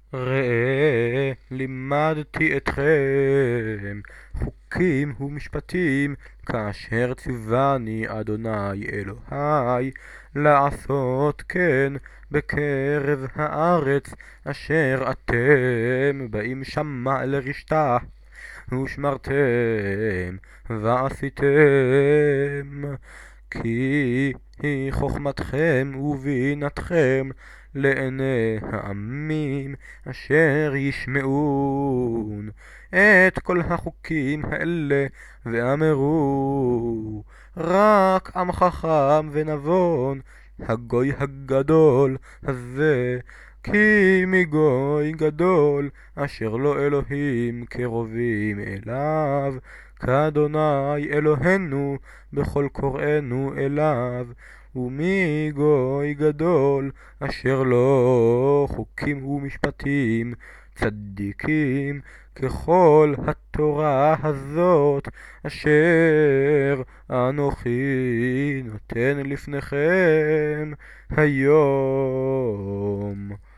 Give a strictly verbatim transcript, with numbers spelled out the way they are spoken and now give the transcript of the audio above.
ראה לימדתי אתכם חוקים ומשפטים כאשר ציווני אדוני אלוהי לעשות כן בקרב הארץ אשר אתם באים שמה לרשתה, ושמרתם ועשיתם, כי היא חוכמתכם ובינתכם לעיני העמים אשר ישמעון את כל החוקים האלה ואמרו, רק עם חכם ונבון הגוי הגדול הזה, כי מגוי גדול אשר לו אלוהים קרובים אליו, כאדוני אלוהינו בכל קוראינו אליו, ומגוי גדול אשר לו חוקים ומשפטים צדיקים ככל התורה הזאת אשר אנוכי נותן לפניכם היום.